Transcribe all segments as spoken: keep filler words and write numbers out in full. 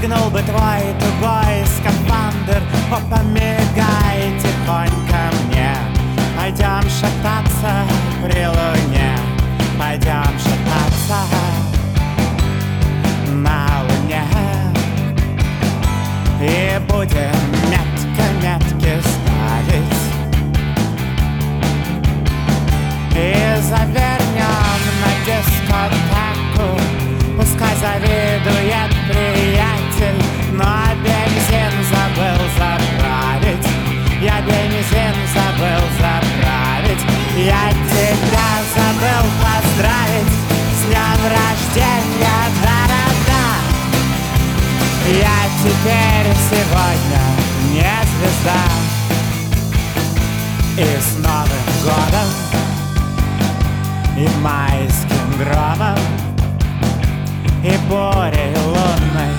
Расстегнул бы твой тугой скафандр. О, помигай тихонько мне. Пойдем шататься при луне. Пойдем шататься на луне. И будем метко-метки ставить. И завернем на дискотеку. Пускай завидует приятель, но бензин забыл заправить. Я бензин забыл заправить. Я тебя забыл поздравить с днем рождения, да-да-да. Я теперь сегодня не звезда. И с Новым годом, и майским громом, и бурей лунной,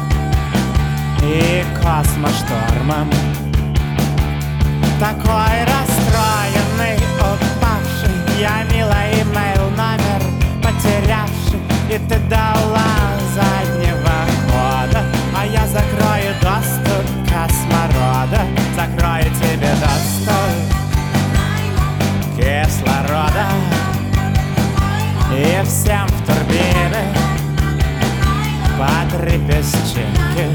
и космоштормом. Такой расстроенный, упавший, я, милый, имейл номер потерявший. И ты дала заднего хода, а я закрою доступ кислорода. Закрою тебе доступ кислорода. И всем в турбины по три песчинки.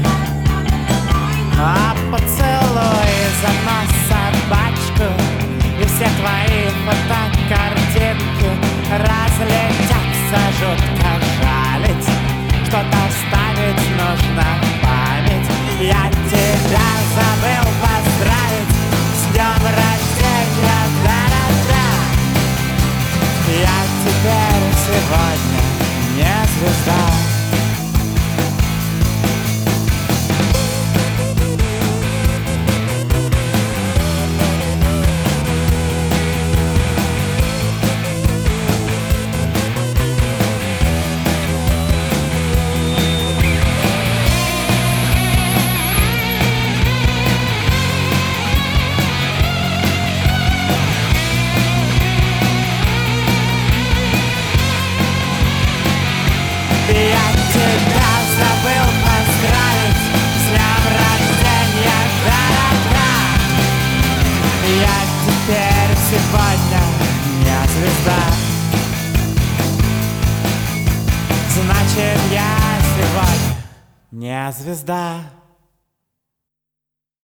А поцелуй за нос собачку. И все твои фотокартинки разлетятся жутко жалить. Что-то оставить нужно в память. Я тебя забыл поздравить с днем рождения, да-да-да. Я теперь сегодня не звезда. Я тебя забыл поздравить с днем рождения, да-да-да. Я теперь сегодня не звезда. Значит, я сегодня не звезда.